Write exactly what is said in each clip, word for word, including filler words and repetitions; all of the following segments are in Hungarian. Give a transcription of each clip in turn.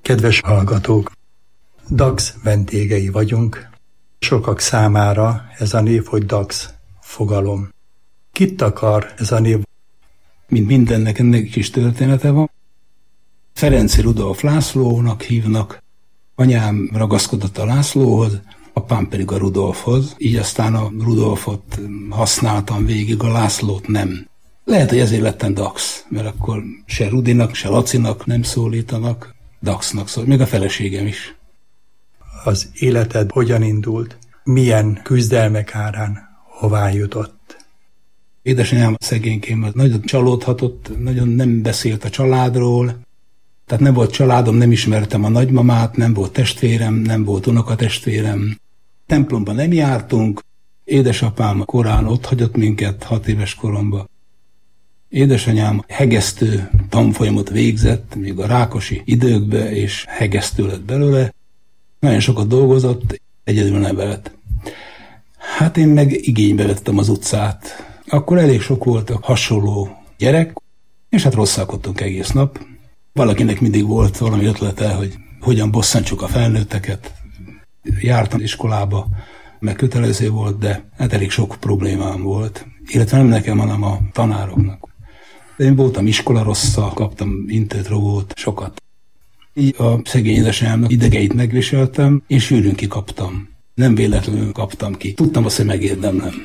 Kedves hallgatók, Dax vendégei vagyunk. Sokak számára ez a név, hogy Dax fogalom. Kit akar ez a név? Mint mindennek, ennek is története van. Ferenczy Rudolf Lászlónak hívnak. Anyám ragaszkodott a Lászlóhoz, apám pedig a Rudolfhoz. Így aztán a Rudolfot használtam végig, a Lászlót nem. Lehet, hogy ezért lettem Dax, mert akkor se Rudinak, se Lacinak nem szólítanak, Daxnak szól, még a feleségem is. Az életed hogyan indult? Milyen küzdelmek árán hová jutott? Édesanyám szegényként nagyon csalódhatott, nagyon nem beszélt a családról, tehát nem volt családom, nem ismertem a nagymamát, nem volt testvérem, nem volt unokatestvérem. Templomban nem jártunk, édesapám korán ott hagyott minket hat éves koromban. Édesanyám hegesztő tanfolyamot végzett, még a Rákosi időkbe, és hegesztő lett belőle. Nagyon sokat dolgozott, egyedül nevelt. Hát én meg igénybe vettem az utcát. Akkor elég sok volt a hasonló gyerek, és hát rosszalkodtunk egész nap. Valakinek mindig volt valami ötlete, hogy hogyan bosszantsuk a felnőtteket. Jártam iskolába, meg kötelező volt, de hát elég sok problémám volt. Illetve nem nekem, hanem a tanároknak. Én voltam iskolarosszal, kaptam intőtrovót, sokat. Így a szegény édesanyámnak idegeit megviseltem, és sűrűn kikaptam. Nem véletlenül kaptam ki. Tudtam azt, hogy megérdemlem.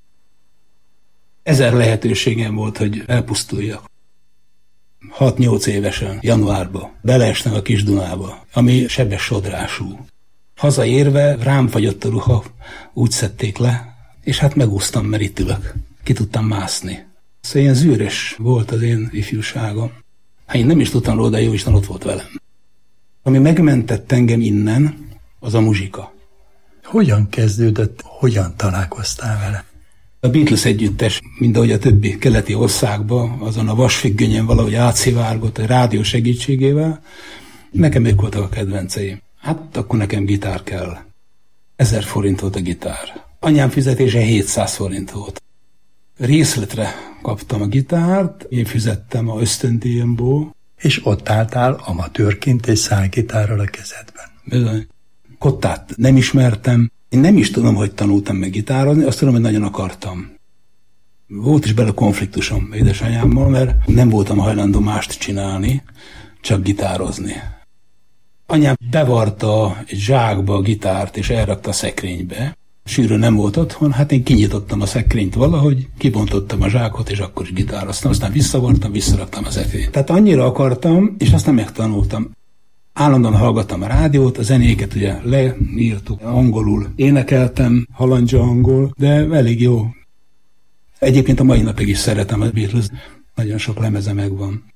Ezer lehetőségem volt, hogy elpusztuljak. hat-nyolc évesen, januárban beleestem a Kis-Dunába, ami sebes sodrású. Hazaérve rám fagyott a ruha, úgy szedték le, és hát megúsztam, mert itt ülök. Ki tudtam mászni. Szóval ilyen zűrös volt az én ifjúságom. Hát én nem is tudtam róla, de Jóisten ott volt velem. Ami megmentett engem innen, az a muzsika. Hogyan kezdődött, hogyan találkoztál vele? A Beatles együttes, mint ahogy a többi keleti országban, azon a vasfüggönyen valahogy átszivárgott a rádió segítségével, nekem ők voltak a kedvenceim. Hát akkor nekem gitár kell. Ezer forint volt a gitár. Anyám fizetése hétszáz forint volt. Részletre kaptam a gitárt, én fizettem a ösztöndíjamból. És ott álltál amatőrként egy szájgitárral a kezedben. Bizony. Kottát nem ismertem. Én nem is tudom, hogy tanultam meg gitározni, azt tudom, hogy nagyon akartam. Volt is bele konfliktusom édesanyámmal, mert nem voltam hajlandó mást csinálni, csak gitározni. Anyám bevarta egy zsákba a gitárt, és elrakta a szekrénybe. Sűrűn nem volt otthon, hát én kinyitottam a szekrényt valahogy, kibontottam a zsákot, és akkor is gitároztam, aztán visszavartam, visszaraktam a szekrényt. Tehát annyira akartam, és aztán megtanultam. Állandóan hallgattam a rádiót, a zenéket ugye leírtuk, angolul énekeltem, halandzsa angol, de elég jó. Egyébként a mai napig is szeretem a Beatles, nagyon sok lemeze megvan.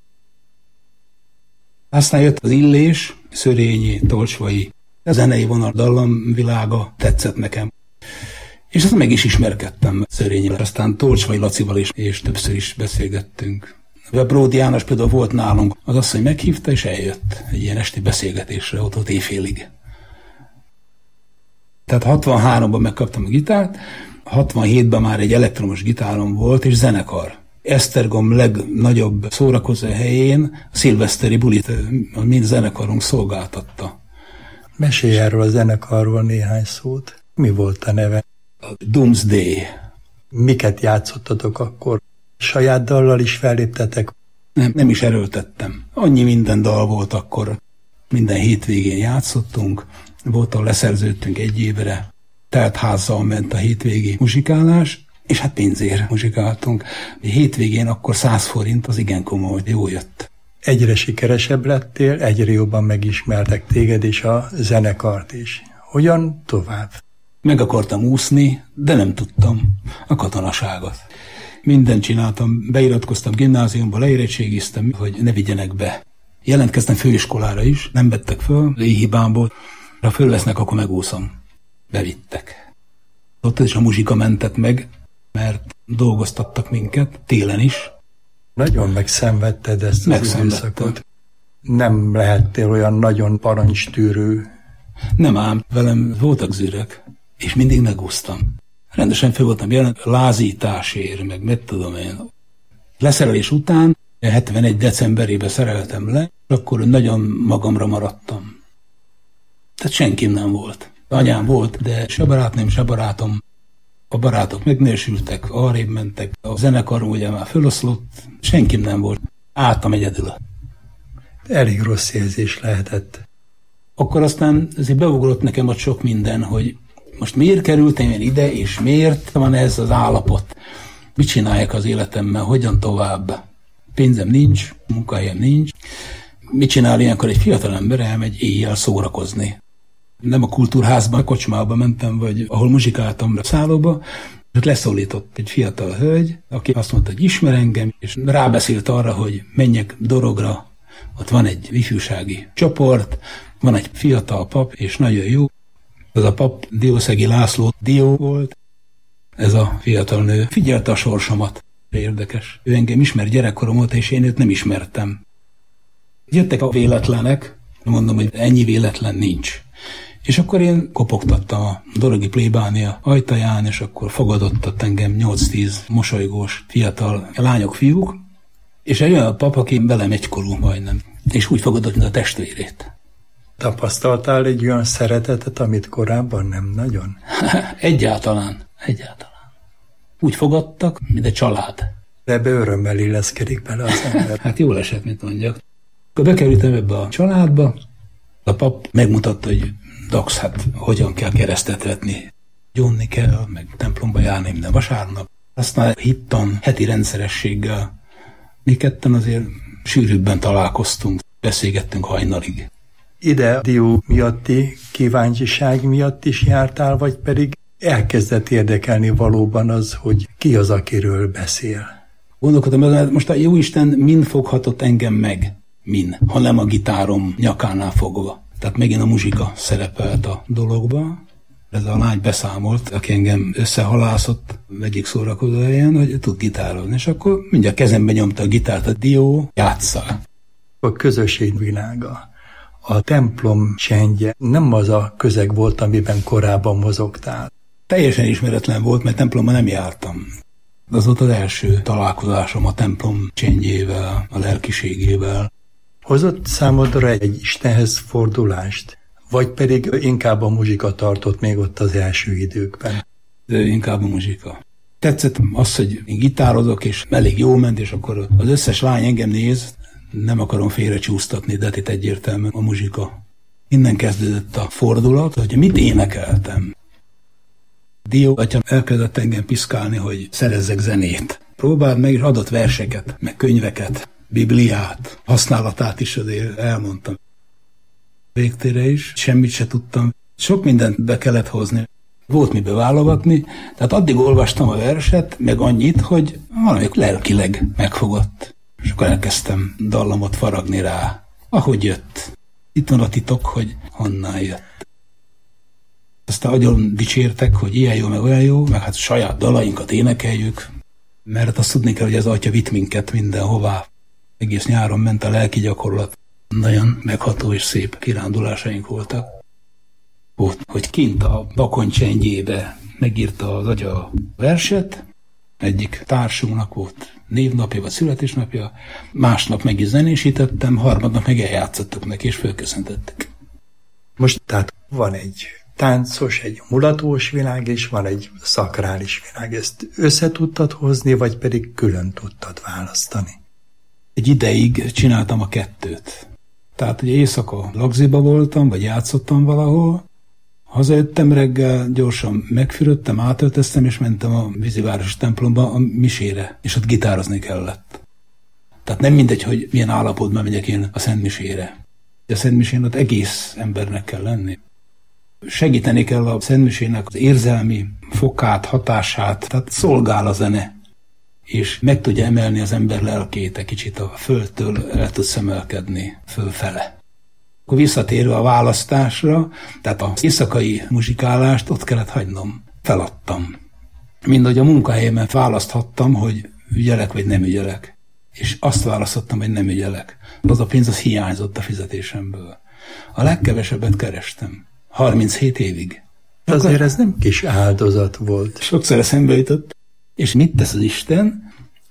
Aztán jött az Illés, Szörényi, Tolcsvai, a zenei vonal dallamvilága tetszett nekem. És aztán meg is ismerkedtem Szörényivel, aztán Tolcsvai Lacival is, és többször is beszélgettünk. A Bródi János például volt nálunk, az asszony meghívta, és eljött egy ilyen esti beszélgetésre, ott ott éjfélig. Tehát hatvanháromban megkaptam a gitárt, hatvanhétben már egy elektromos gitárom volt, és zenekar. Esztergom legnagyobb szórakozó helyén a szilveszteri bulit a mi zenekarunk szolgáltatta. Mesélj erről a zenekarról néhány szót. Mi volt a neve? A Doomsday. Miket játszottatok akkor? Saját dallal is felléptetek? Nem, nem is erőltettem. Annyi minden dal volt akkor. Minden hétvégén játszottunk. Voltal leszerződtünk egy évre. Telt házzal ment a hétvégi muzsikálás, és hát pénzért muzsikáltunk. A hétvégén akkor száz forint, az igen komoly, jó jött. Egyre sikeresebb lettél, egyre jobban megismertek téged és a zenekart is. Hogyan tovább? Meg akartam úszni, de nem tudtam a katonaságot. Mindent csináltam, beiratkoztam gimnáziumba, leérettségiztem, hogy ne vigyenek be. Jelentkeztem főiskolára is, nem vettek föl, léhibámból. Ha fölvesznek, akkor megúszom. Bevittek. Ott is a muzsika mentett meg, mert dolgoztattak minket, télen is. Nagyon megszenvedted ezt az időszakot. Nem lehettél olyan nagyon parancstűrő. Nem ám, velem voltak zürök, és mindig megúsztam. Rendesen fel voltam jelen lázításért, meg mit tudom én. Leszerelés után hetvenegy decemberében szereltem le, akkor nagyon magamra maradtam. Tehát senkim nem volt. Anyám volt, de se barátnőm, se barátom. A barátok megnősültek, arrébb mentek, a zenekarom ugye már föloszlott, senkim nem volt. Álltam egyedül. Elég rossz érzés lehetett. Akkor aztán azért beugrott nekem ott sok minden, hogy most miért kerültem én ide, és miért van ez az állapot? Mit csinálják az életemmel, hogyan tovább? Pénzem nincs, munkahelyem nincs. Mit csinál ilyenkor egy fiatal ember, elmegy éjjel szórakozni? Nem a kultúrházban, a kocsmába mentem, vagy ahol muzsikáltam, szállóba, és ott leszólított egy fiatal hölgy, aki azt mondta, hogy ismer engem, és rábeszélt arra, hogy menjek Dorogra. Ott van egy ifjúsági csoport, van egy fiatal pap, és nagyon jó. Ez a pap Diószegi László Dió volt. Ez a fiatal nő figyelte a sorsomat. Érdekes. Ő engem ismer gyerekkorom óta, és én őt nem ismertem. Jöttek a véletlenek, mondom, hogy ennyi véletlen nincs. És akkor én kopogtattam a dorogi plébánia ajtaján, és akkor fogadott ott engem nyolc-tíz mosolygós fiatal lányok, fiúk, és egy olyan pap, aki velem egykorú majdnem, és úgy fogadott, mint a testvérét. Tapasztaltál egy olyan szeretetet, amit korábban nem nagyon? Egyáltalán, egyáltalán. Úgy fogadtak, mint egy család. Ebbe örömmel illeszkedik bele az ember. Hát jól esett, mint mondjak. Akkor bekerültem ebbe a családba, a pap megmutatta, hogy Dax, hát hogyan kell keresztet vetni. Gyónni kell, meg templomba járni minden vasárnap. Aztán hittan, heti rendszerességgel. Mi ketten azért sűrűbben találkoztunk, beszélgettünk hajnalig. Ide Dió miatti kíváncsiság miatt is jártál, vagy pedig elkezdett érdekelni valóban az, hogy ki az, akiről beszél? Gondolkodtam, hogy most a Jóisten mind foghatott engem meg, min, ha nem a gitárom nyakánál fogva. Tehát megint a muzsika szerepelt a dologba. Ez a lány beszámolt, aki engem összehalászott egyik szórakozó helyen, hogy tud gitározni. És akkor mindjárt kezembe nyomta a gitárt, a Dió, játsszál. A közösség világa, a templom csendje nem az a közeg volt, amiben korábban mozogtál. Teljesen ismeretlen volt, mert templomban nem jártam. Az volt az első találkozásom a templom csendjével, a lelkiségével. Hozott számodra egy Istenhez fordulást, vagy pedig inkább a muzsika tartott még ott az első időkben? De inkább a muzsika. Tetszett az, hogy én gitározok, és elég jó ment, és akkor az összes lány engem néz, nem akarom félrecsúsztatni, de itt egyértelműen a muzsika. Innen kezdődött a fordulat, hogy mit énekeltem. Dió atya elkezdett engem piszkálni, hogy szerezzek zenét. Próbáld meg, és adott verseket, meg könyveket, Bibliát, használatát is azért elmondtam. Végtére is semmit se tudtam. Sok mindent be kellett hozni. Volt mibe válogatni, tehát addig olvastam a verset, meg annyit, hogy valamelyik lelkileg megfogott. És akkor elkezdtem dallamot faragni rá, ahogy jött. Itt van a titok, hogy honnan jött. Aztán nagyon dicsértek, hogy ilyen jó, meg olyan jó, meg hát saját dalainkat énekeljük, mert azt tudni kell, hogy ez atya vitt minket mindenhová. Egész nyáron ment a lelki gyakorlat. Nagyon megható és szép kirándulásaink voltak. Volt, hogy kint a Bakony csendjébe megírta az atya a verset, egyik társunknak volt névnapja vagy születésnapja, másnap meg is zenésítettem, harmadnap meg eljátszottuk neki, és fölköszöntöttek. Most tehát van egy táncos, egy mulatós világ, és van egy szakrális világ. Ezt össze tudtad hozni, vagy pedig külön tudtad választani? Egy ideig csináltam a kettőt. Tehát, hogy éjszaka lagziba voltam, vagy játszottam valahol, hazajöttem reggel, gyorsan megfürödtem, átöltöztem, és mentem a vízivárosi templomba a misére, és ott gitározni kellett. Tehát nem mindegy, hogy milyen állapotban megyek én a szentmisére. A szentmisén ott egész embernek kell lenni. Segíteni kell a szentmisének az érzelmi fokát, hatását, tehát szolgál a zene, és meg tudja emelni az ember lelkét, egy kicsit a földtől el tud szemelkedni fölfele. Akkor visszatérve a választásra, tehát az éjszakai muzsikálást ott kellett hagynom. Feladtam. Mindegy a munkahelyemen választhattam, hogy ügyelek vagy nem ügyelek. És azt választottam, hogy nem ügyelek. Az a pénz az hiányzott a fizetésemből. A legkevesebbet kerestem. harminchét évig. Azért akkor ez nem kis áldozat volt. Sokszor eszembe jutott. És mit tesz az Isten?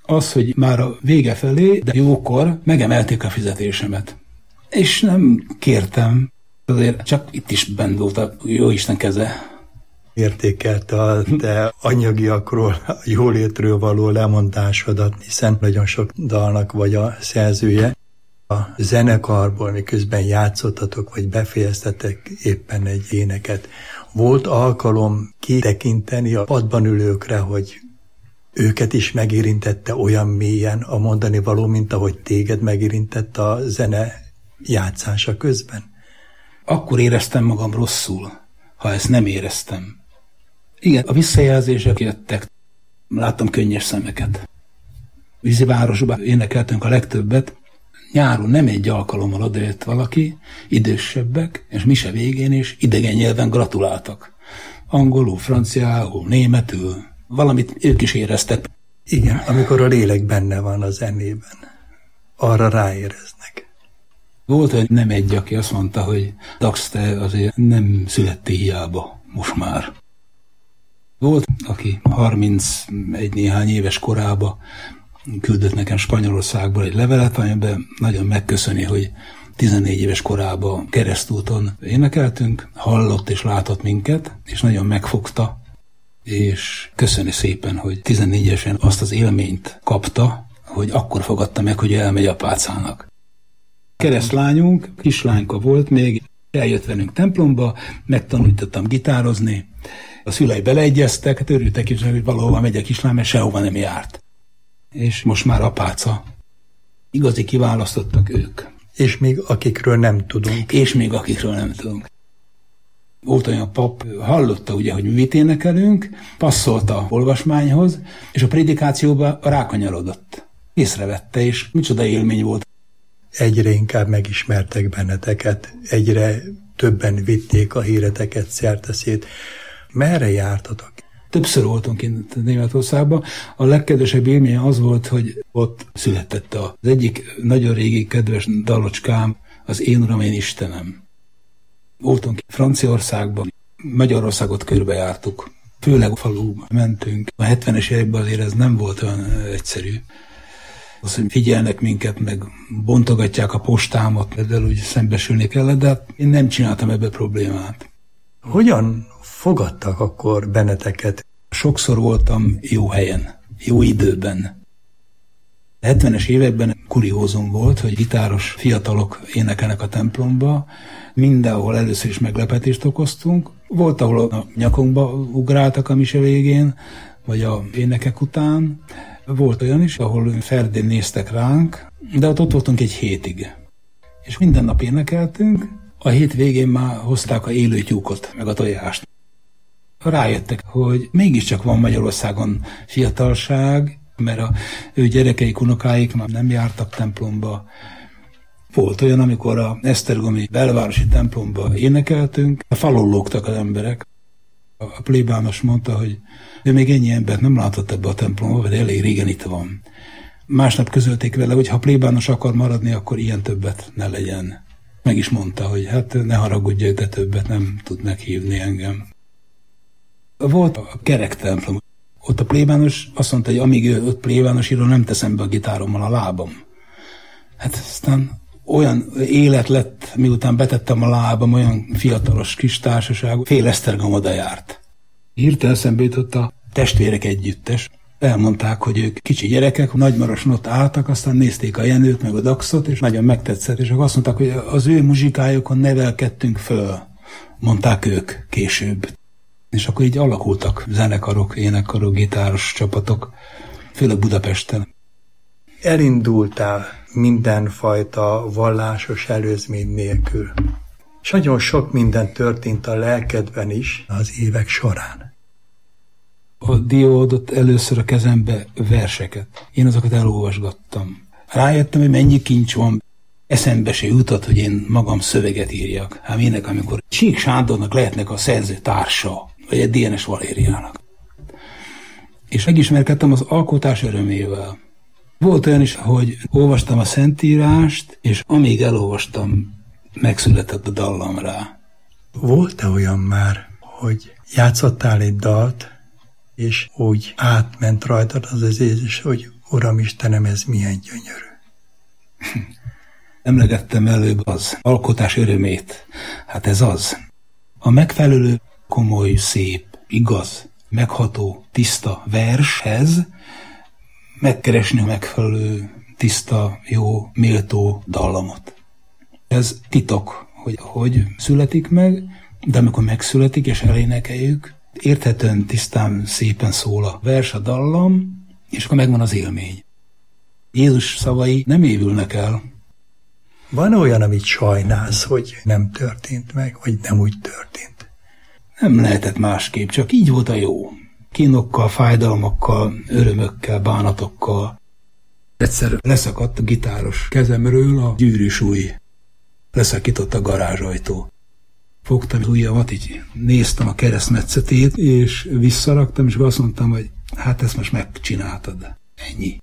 Az, hogy már a vége felé, de jókor megemelték a fizetésemet. És nem kértem, azért csak itt is bent volt a Jóisten keze. Értékelte a te anyagiakról, a jólétről való lemondásodat, hiszen nagyon sok dalnak vagy a szerzője. A zenekarból, miközben játszottatok, vagy befejeztetek éppen egy éneket, volt alkalom kitekinteni a padban ülőkre, hogy őket is megérintette olyan mélyen a mondani való, mint ahogy téged megérintett a zene játszása közben? Akkor éreztem magam rosszul, ha ezt nem éreztem. Igen, a visszajelzések jöttek. Láttam könnyes szemeket. Vízivárosban énekeltünk a legtöbbet. Nyáron nem egy alkalommal odajött valaki, idősebbek, és mise végén is idegen nyelven gratuláltak. Angolul, franciául, németül, valamit ők is éreztek. Igen, amikor a lélek benne van a zenében, arra ráéreznek. Volt, hogy nem egy, aki azt mondta, hogy Dax, te azért nem születtél hiába most már. Volt, aki harmincegy néhány éves korában küldött nekem Spanyolországból egy levelet, amiben nagyon megköszöni, hogy tizennégy éves korában keresztúton énekeltünk, hallott és látott minket, és nagyon megfogta, és köszöni szépen, hogy tizennégy évesen azt az élményt kapta, hogy akkor fogadta meg, hogy elmegy apácának. Keresztlányunk, kislányka volt még, eljött velünk templomba, megtanulítottam gitározni, a szülei beleegyeztek, hát örültek is, hogy valahova megy a kislány, mert sehova nem járt. És most már apáca. Igazi kiválasztottak ők. És még akikről nem tudunk. És még akikről nem tudunk. Volt olyan pap, hallotta ugye, hogy mi mit énekelünk, passzolt a olvasmányhoz, és a prédikációba rákanyarodott. Észrevette, és micsoda élmény volt. Egyre inkább megismertek benneteket, egyre többen vitték a híreteket szerteszét. Merre jártatok? Többször voltunk kint Németországban. A legkedvesebb élmény az volt, hogy ott született az egyik nagyon régi kedves dalocskám, az Én Uram, Én Istenem. Voltunk Franciaországban, Magyarországot körbejártuk. Főleg a faluba mentünk. A hetvenes években azért ez nem volt olyan egyszerű. Az, hogy figyelnek minket, meg bontogatják a postámat, ezzel úgy szembesülni kellett, de hát én nem csináltam ebbe problémát. Hogyan fogadtak akkor benneteket? Sokszor voltam jó helyen, jó időben. A hetvenes években kuriózum volt, hogy gitáros fiatalok énekelnek a templomba, mindenhol először is meglepetést okoztunk. Volt, ahol a nyakunkba ugráltak a mise végén, vagy a énekek után. Volt olyan is, ahol ferdén néztek ránk, de ott, ott voltunk egy hétig. És minden nap énekeltünk, a hét végén már hozták a élő tyúkot, meg a tojást. Rájöttek, hogy mégiscsak van Magyarországon fiatalság, mert a ő gyerekeik, unokáik már nem jártak templomba. Volt olyan, amikor a esztergomi belvárosi templomba énekeltünk, a falon lógtak az emberek. A plébános mondta, hogy ő még ennyi embert nem látott ebbe a templomba, de elég régen itt van. Másnap közölték vele, hogy ha plébános akar maradni, akkor ilyen többet ne legyen. Meg is mondta, hogy hát ne haragudj, de többet nem tud meghívni engem. Volt a kerek templom. Ott a plébános azt mondta, hogy amíg ő ott plébános író, nem teszem be a gitárommal a lábam. Hát aztán olyan élet lett, miután betettem a lábam, olyan fiatalos kis társaság, fél Esztergom oda járt. Hirtelen eszembe jutott a testvérek együttes. Elmondták, hogy ők kicsi gyerekek, Nagymaroson ott álltak, aztán nézték a Jenőt, meg a Daxot, és nagyon megtetszett, és azt mondták, hogy az ő muzsikájukon nevelkedtünk föl, mondták ők később. És akkor így alakultak zenekarok, énekkarok, gitáros csapatok, főleg Budapesten. Elindultál mindenfajta vallásos előzmény nélkül. És nagyon sok minden történt a lelkedben is az évek során. A Dió adott először a kezembe verseket. Én azokat elolvasgattam. Rájöttem, hogy mennyi kincs van. Eszembe se jutott, hogy én magam szöveget írjak. Hát minek, amikor Csík Sándornak lehetnek a szerző társa, vagy egy dé en es Valériának. És megismerkedtem az alkotás örömével. Volt olyan is, hogy olvastam a Szentírást, és amíg elolvastam, megszületett a dallam rá. Volt-e olyan már, hogy játszottál egy dalt, és úgy átment rajtad az az érzés, hogy Uram Istenem, ez milyen gyönyörű. Emlegettem előbb az alkotás örömét. Hát ez az. A megfelelő, komoly, szép, igaz, megható, tiszta vershez megkeresni a megfelelő, tiszta, jó, méltó dallamot. Ez titok, hogy hogy születik meg, de amikor megszületik és elénekeljük, érthetően, tisztán, szépen szól a vers, a dallam, és akkor megvan az élmény. Jézus szavai nem évülnek el. Van olyan, amit sajnálsz, hogy nem történt meg, vagy nem úgy történt? Nem lehetett másképp, csak így volt a jó. Kínokkal, fájdalmakkal, örömökkel, bánatokkal. Egyszer leszakadt a gitáros kezemről a gyűrűsúly. Leszakított a garázsajtó. Fogtam az ujjamat, így néztem a keresztmetszetét, és visszaraktam, és azt mondtam, hogy hát ezt most megcsináltad. Ennyi.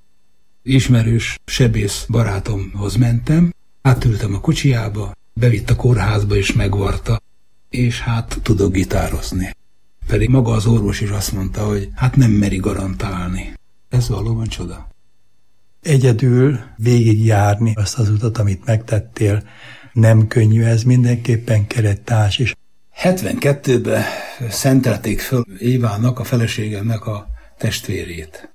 Ismerős sebész barátomhoz mentem, átültem a kocsiába, bevitt a kórházba és megvarta, és hát tudok gitározni. Pedig maga az orvos is azt mondta, hogy hát nem meri garantálni. Ez valóban csoda. Egyedül végigjárni azt az utat, amit megtettél, nem könnyű, ez mindenképpen kerettárs is. hetvenkettőben szentelték föl Évának, a feleségemnek a testvérét.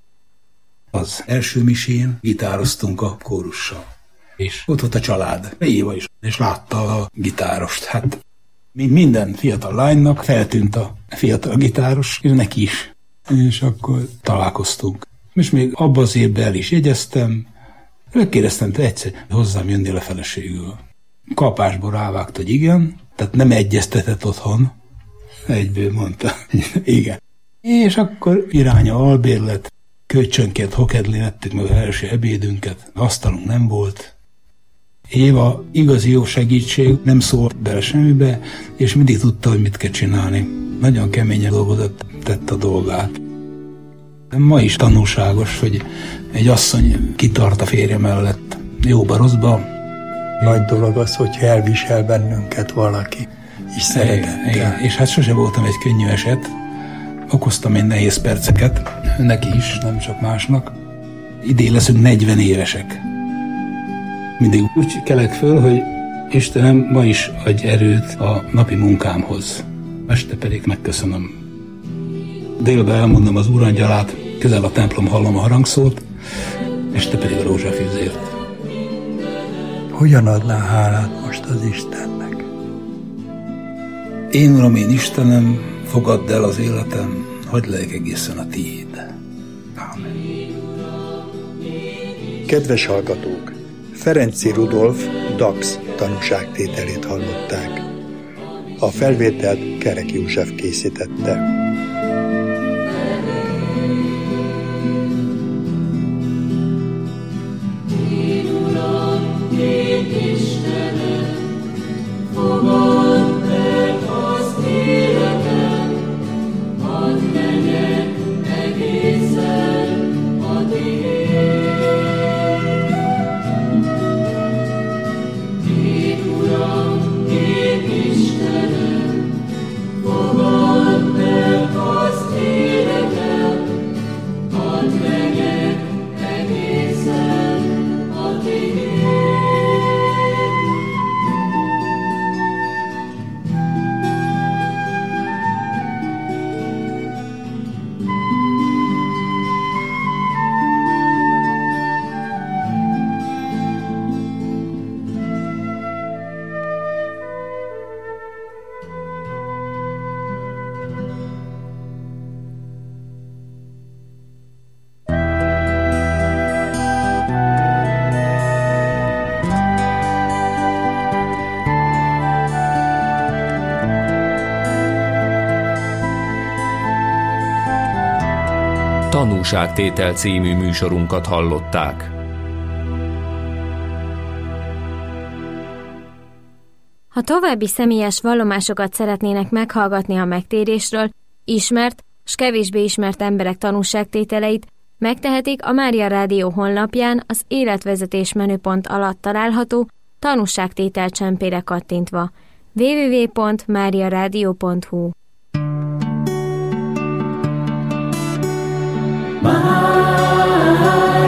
Az első misén gitároztunk a kórussal. És ott volt a család, Éva is, és látta a gitárost. Hát, mint minden fiatal lánynak, feltűnt a fiatal gitáros, és neki is. És akkor találkoztunk. És még abban az évben el is jegyeztem. Megkérdeztem, te egyszer hozzám jönnél a feleségül. Kapásból rávágt, hogy igen, tehát nem egyeztetett otthon. Egyből mondta, igen. És akkor irány a albérlet, kölcsönként hokedli ettük meg az első ebédünket, asztalunk nem volt. Éva igazi jó segítség, nem szólt bele semmibe, és mindig tudta, hogy mit kell csinálni. Nagyon keményen dolgozott, tett a dolgát. Ma is tanulságos, hogy egy asszony kitart a férje mellett, jóba, rosszba. Nagy dolog az, hogyha elvisel bennünket valaki, és szeretettel. Igen, és hát sose voltam egy könnyű eset. Okoztam én nehéz perceket, neki is, nem csak másnak. Idén leszünk negyven évesek. Mindig úgy kelek föl, hogy Istenem, ma is adj erőt a napi munkámhoz. Este pedig megköszönöm. Délben elmondom az úrangyalát, közel a templom hallom a harangszót, este pedig a rózsafűzért. Hogyan adná hálát most az Istennek? Én, Uram, én Istenem, fogadd el az életem, hagyd legyek egészen a tiéd. Ámen. Kedves hallgatók! Ferenczy Rudolf Dax tanúságtételét hallották. A felvételt Kerek József készítette. Tanúságtétel című műsorunkat hallották. Ha további személyes vallomásokat szeretnének meghallgatni a megtérésről, ismert s kevésbé ismert emberek tanúságtételeit, megtehetik a Mária Rádió honlapján az életvezetés menüpont alatt található tanúságtétel csempére kattintva. double-u double-u double-u pont mária rádió pont hu Mária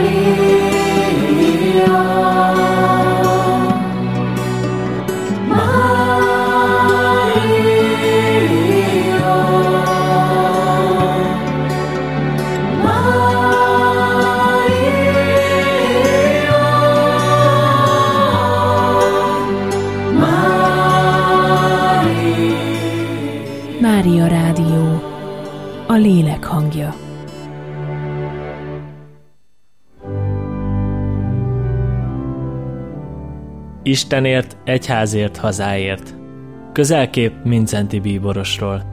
Mária Rádió, a lélek hangja. Istenért, egyházért, hazáért. Közelkép Mindszenty bíborosról.